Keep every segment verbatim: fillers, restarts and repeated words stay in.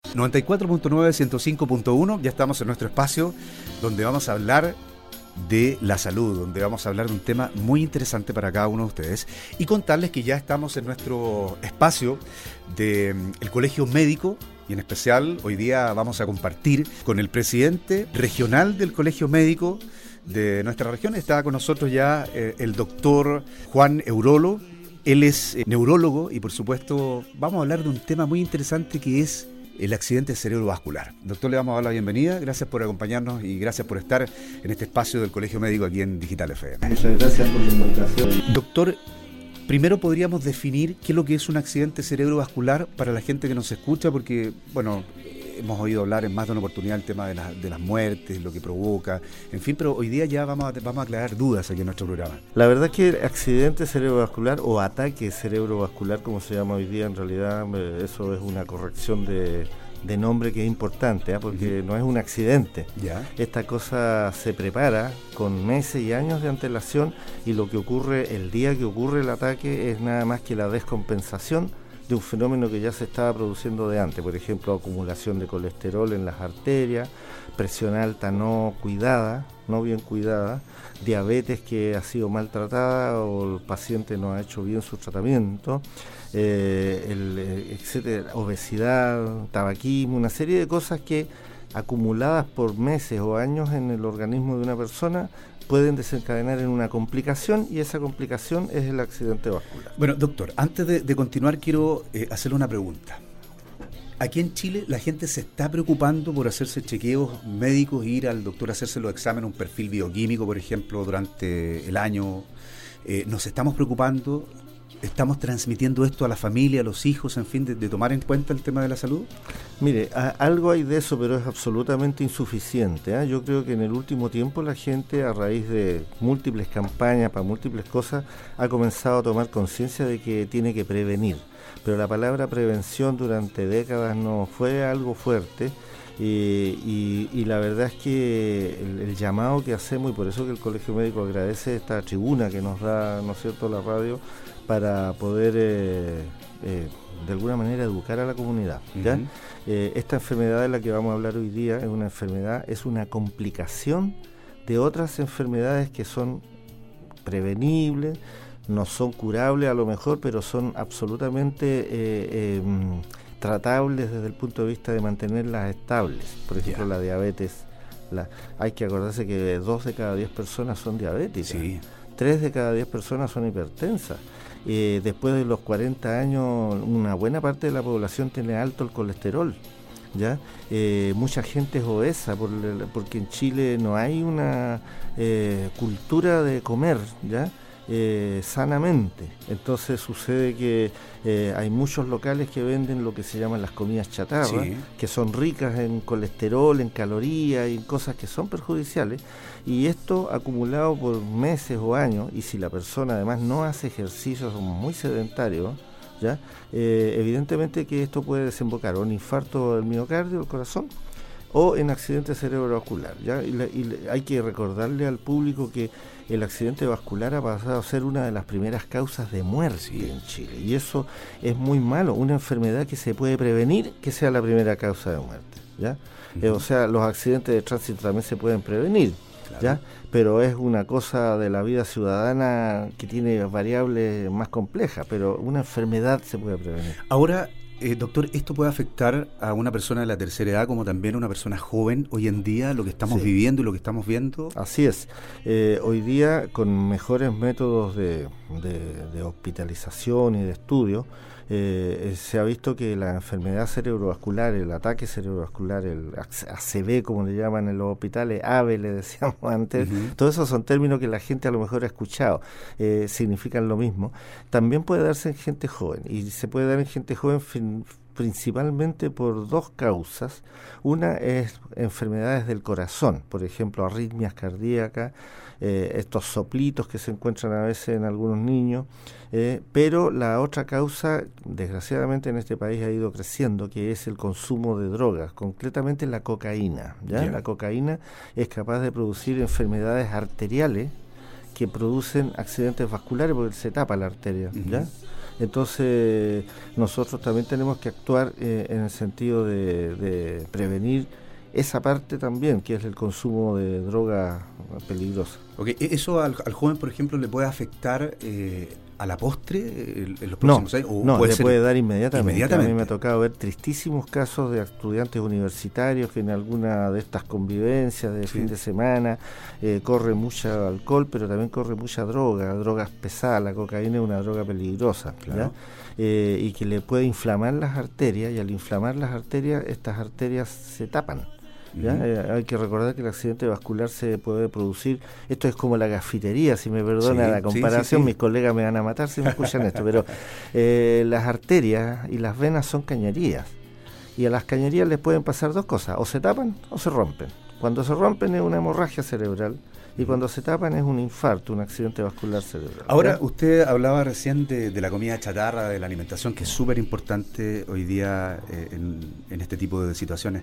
noventa y cuatro punto nueve, ciento cinco punto uno, ya estamos en nuestro espacio donde vamos a hablar de la salud, donde vamos a hablar de un tema muy interesante para cada uno de ustedes y contarles que ya estamos en nuestro espacio del Colegio Médico y en especial hoy día vamos a compartir con el presidente regional del Colegio Médico de nuestra región. Está con nosotros ya eh, el doctor Juan Eurolo. Él es eh, neurólogo y por supuesto vamos a hablar de un tema muy interesante que es el accidente cerebrovascular. Doctor, le damos a dar la bienvenida. Gracias por acompañarnos y gracias por estar en este espacio del Colegio Médico aquí en Digital F M. Muchas gracias por la invitación. Doctor, primero podríamos definir qué es lo que es un accidente cerebrovascular para la gente que nos escucha, porque, bueno, hemos oído hablar en más de una oportunidad el tema de, la, de las muertes, lo que provoca, en fin, pero hoy día ya vamos a, vamos a aclarar dudas aquí en nuestro programa. La verdad es que el accidente cerebrovascular o ataque cerebrovascular, como se llama hoy día, en realidad eso es una corrección de, de nombre que es importante, ¿eh? porque uh-huh. no es un accidente. ¿Ya? Esta cosa se prepara con meses y años de antelación y lo que ocurre el día que ocurre el ataque es nada más que la descompensación de un fenómeno que ya se estaba produciendo de antes, por ejemplo, acumulación de colesterol en las arterias, presión alta no cuidada, no bien cuidada, diabetes que ha sido maltratada o el paciente no ha hecho bien su tratamiento, eh, el, etcétera, obesidad, tabaquismo, una serie de cosas que acumuladas por meses o años en el organismo de una persona pueden desencadenar en una complicación y esa complicación es el accidente vascular. Bueno, doctor, antes de, de continuar quiero eh, hacerle una pregunta. Aquí en Chile la gente se está preocupando por hacerse chequeos médicos, ir al doctor a hacerse los exámenes, un perfil bioquímico, por ejemplo, durante el año. Eh, nos estamos preocupando, estamos transmitiendo esto a la familia, a los hijos, en fin, de, de tomar en cuenta el tema de la salud. Mire, a, algo hay de eso, pero es absolutamente insuficiente, ¿eh? Yo creo que en el último tiempo la gente, a raíz de múltiples campañas para múltiples cosas, ha comenzado a tomar conciencia de que tiene que prevenir. Pero la palabra prevención durante décadas no fue algo fuerte. Y, y, y la verdad es que el, el llamado que hacemos, y por eso que el Colegio Médico agradece esta tribuna que nos da, ¿no es cierto?, la radio, para poder eh, eh, de alguna manera educar a la comunidad, ¿ya? Uh-huh. Eh, esta enfermedad de la que vamos a hablar hoy día es una enfermedad, es una complicación de otras enfermedades que son prevenibles, no son curables a lo mejor, pero son absolutamente eh, eh, tratables desde el punto de vista de mantenerlas estables. Por ejemplo, yeah. la diabetes, la, hay que acordarse que dos de cada diez personas son diabéticas, sí. tres de cada diez personas son hipertensas. Eh, después de los cuarenta años, una buena parte de la población tiene alto el colesterol, ¿ya? Eh, mucha gente es obesa por, porque en Chile no hay una eh, cultura de comer, ¿ya? Eh, sanamente. Entonces sucede que eh, hay muchos locales que venden lo que se llaman las comidas chatarra, sí. que son ricas en colesterol, en calorías y en cosas que son perjudiciales, y esto acumulado por meses o años, y si la persona además no hace ejercicios, son muy sedentarios, ¿ya? Eh, evidentemente que esto puede desembocar o en infarto del miocardio, del corazón, o en accidente cerebrovascular, ¿ya? Y, le, y le, hay que recordarle al público que el accidente vascular ha pasado a ser una de las primeras causas de muerte sí. en Chile, y eso es muy malo, una enfermedad que se puede prevenir que sea la primera causa de muerte, ¿ya? Uh-huh. Eh, o sea, los accidentes de tránsito también se pueden prevenir, claro. ¿ya? Pero es una cosa de la vida ciudadana que tiene variables más complejas, pero una enfermedad se puede prevenir. Ahora, Eh, doctor, ¿esto puede afectar a una persona de la tercera edad como también a una persona joven hoy en día, lo que estamos sí. viviendo y lo que estamos viendo? Así es. Eh, hoy día, con mejores métodos de, de, de hospitalización y de estudio, eh, se ha visto que la enfermedad cerebrovascular, el ataque cerebrovascular, el A C V, como le llaman en los hospitales, A V E le decíamos antes, uh-huh. todos esos son términos que la gente a lo mejor ha escuchado, eh, significan lo mismo. También puede darse en gente joven, y se puede dar en gente joven fin, principalmente por dos causas. Una es enfermedades del corazón, por ejemplo, arritmias cardíacas, eh, estos soplitos que se encuentran a veces en algunos niños, eh, pero la otra causa, desgraciadamente en este país ha ido creciendo, que es el consumo de drogas, concretamente la cocaína, ¿ya? Yeah. La cocaína es capaz de producir enfermedades arteriales que producen accidentes vasculares porque se tapa la arteria, ¿ya? Uh-huh. Entonces nosotros también tenemos que actuar eh, en el sentido de, de prevenir esa parte también, que es el consumo de drogas peligrosas. Okay. ¿Eso al, al joven, por ejemplo, le puede afectar eh, a la postre en, en los próximos no, años? ¿O no, puede le ser puede dar inmediatamente. inmediatamente? A mí me ha tocado ver tristísimos casos de estudiantes universitarios que en alguna de estas convivencias de sí. fin de semana eh, corre mucho alcohol, pero también corre mucha droga, drogas pesadas. La cocaína es una droga peligrosa, claro. eh, y que le puede inflamar las arterias, y al inflamar las arterias, estas arterias se tapan. ¿Ya? Uh-huh. Eh, hay que recordar que el accidente vascular se puede producir, esto es como la gafitería, si me perdona sí, la comparación, sí, sí, sí. mis colegas me van a matar si me escuchan esto, pero eh, las arterias y las venas son cañerías, y a las cañerías les pueden pasar dos cosas, o se tapan o se rompen. Cuando se rompen es una hemorragia cerebral, y cuando se tapan es un infarto, un accidente vascular cerebral. Ahora, ¿ya? Usted hablaba recién de, de la comida chatarra, de la alimentación, que es súper importante hoy día eh, en, en este tipo de situaciones.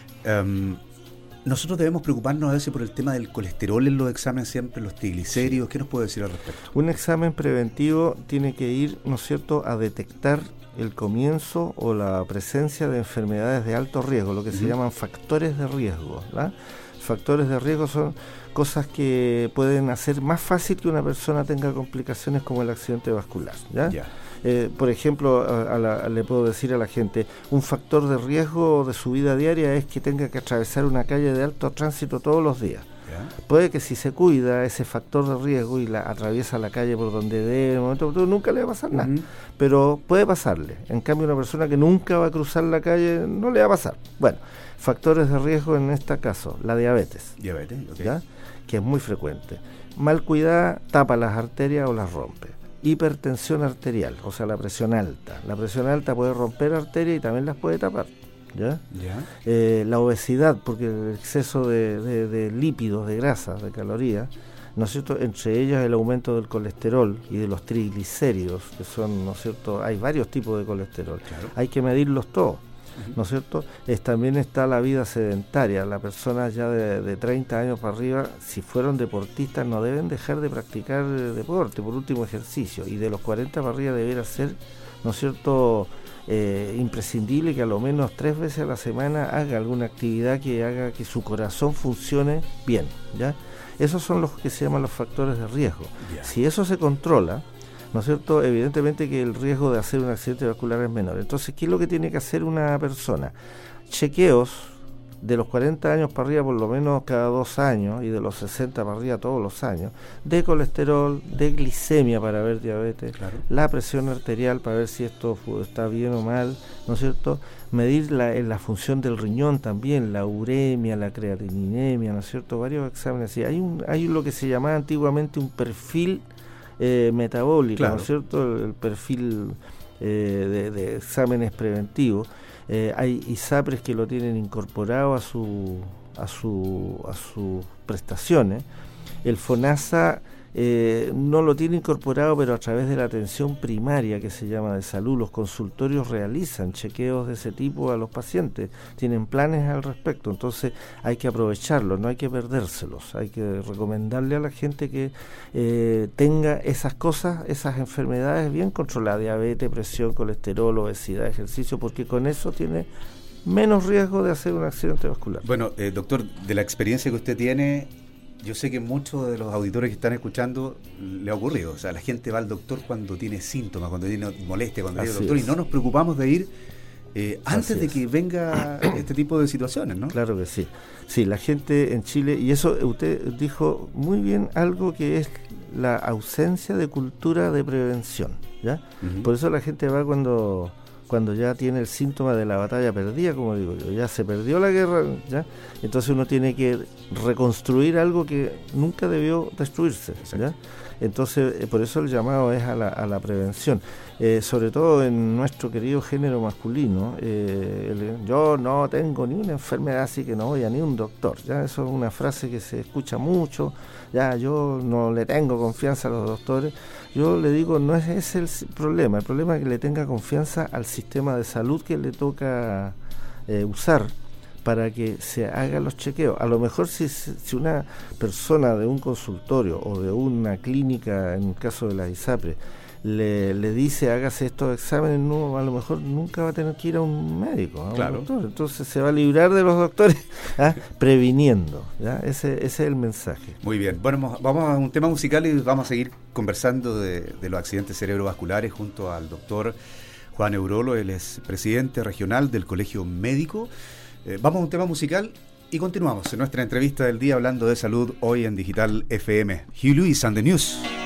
Um, nosotros debemos preocuparnos a veces por el tema del colesterol en los exámenes siempre, los triglicéridos. ¿Qué nos puede decir al respecto? Un examen preventivo tiene que ir, ¿no es cierto?, a detectar el comienzo o la presencia de enfermedades de alto riesgo, lo que uh-huh. se llaman factores de riesgo, ¿verdad? Factores de riesgo son cosas que pueden hacer más fácil que una persona tenga complicaciones como el accidente vascular, ¿ya? Yeah. Eh, por ejemplo, a, a la, le puedo decir a la gente, un factor de riesgo de su vida diaria es que tenga que atravesar una calle de alto tránsito todos los días. ¿Ya? Puede que si se cuida ese factor de riesgo y la atraviesa la calle por donde debe, en el momento oportuno, nunca le va a pasar uh-huh. nada, pero puede pasarle. En cambio, una persona que nunca va a cruzar la calle, no le va a pasar. Bueno, factores de riesgo en este caso, la diabetes, diabetes, okay. ¿ya? Que es muy frecuente. Mal cuidada, tapa las arterias o las rompe. Hipertensión arterial, o sea, la presión alta. La presión alta puede romper arterias y también las puede tapar, ¿ya? ¿Ya? Eh, la obesidad, porque el exceso de, de, de lípidos, de grasas, de calorías, ¿no es cierto?, entre ellas el aumento del colesterol y de los triglicéridos, que son, ¿no es cierto?, hay varios tipos de colesterol, claro. Hay que medirlos todos, ¿no es cierto? Es, también está la vida sedentaria. Las personas ya de, de treinta años para arriba, si fueron deportistas, no deben dejar de practicar deporte, por último ejercicio, y de los cuarenta para arriba debería ser, ¿no es cierto?, eh, imprescindible que a lo menos tres veces a la semana haga alguna actividad que haga que su corazón funcione bien, ¿ya? Esos son los que se llaman los factores de riesgo. Yeah. Si eso se controla, ¿no es cierto?, evidentemente que el riesgo de hacer un accidente vascular es menor. Entonces, ¿qué es lo que tiene que hacer una persona? Chequeos de los cuarenta años para arriba por lo menos cada dos años y de los sesenta para arriba todos los años, de colesterol, de glicemia para ver diabetes, claro. La presión arterial para ver si esto está bien o mal, ¿no es cierto?, medir la, la función del riñón también, la uremia, la creatininemia, ¿no es cierto?, varios exámenes. Sí, hay, un, hay lo que se llamaba antiguamente un perfil Eh, metabólico, claro. ¿no es cierto?, el, el perfil eh, de, de exámenes preventivos. Eh, hay ISAPRES que lo tienen incorporado a su a su a sus prestaciones. El FONASA eh, no lo tiene incorporado, pero a través de la atención primaria, que se llama de salud, los consultorios realizan chequeos de ese tipo a los pacientes, tienen planes al respecto. Entonces hay que aprovecharlos, no hay que perdérselos, hay que recomendarle a la gente que eh, tenga esas cosas, esas enfermedades bien controladas, diabetes, presión, colesterol, obesidad, ejercicio, porque con eso tiene menos riesgo de hacer un accidente vascular. Bueno, eh, doctor, de la experiencia que usted tiene, yo sé que muchos de los auditores que están escuchando le ha ocurrido. O sea, la gente va al doctor cuando tiene síntomas, cuando tiene molestia, cuando viene al doctor, es. Y no nos preocupamos de ir eh, antes de que venga este tipo de situaciones, ¿no? Claro que sí. Sí, la gente en Chile, y eso usted dijo muy bien algo que es la ausencia de cultura de prevención, ¿ya? Uh-huh. Por eso la gente va cuando... cuando ya tiene el síntoma de la batalla perdida, como digo yo, ya se perdió la guerra, ¿ya? Entonces uno tiene que reconstruir algo que nunca debió destruirse, ¿ya? Entonces, eh, por eso el llamado es a la, a la prevención, eh, sobre todo en nuestro querido género masculino. Eh, el, yo no tengo ni una enfermedad, así que no voy a ni un doctor, ¿ya? Eso es una frase que se escucha mucho, ya, yo no le tengo confianza a los doctores. Yo le digo, no es ese el problema, el problema es que le tenga confianza al sistema de salud que le toca eh, usar para que se hagan los chequeos. A lo mejor si, si una persona de un consultorio o de una clínica, en el caso de la ISAPRE, le, le dice hágase estos exámenes, no, a lo mejor nunca va a tener que ir a un médico, a claro. un doctor. Entonces se va a librar de los doctores, ¿ah? previniendo, ¿ya? Ese, ese es el mensaje. Muy bien, bueno, vamos a un tema musical y vamos a seguir conversando de, de los accidentes cerebrovasculares junto al doctor Juan Eurolo. Él es presidente regional del Colegio Médico. Eh, vamos a un tema musical y continuamos en nuestra entrevista del día hablando de salud hoy en Digital F M. Hugh Lewis and the News.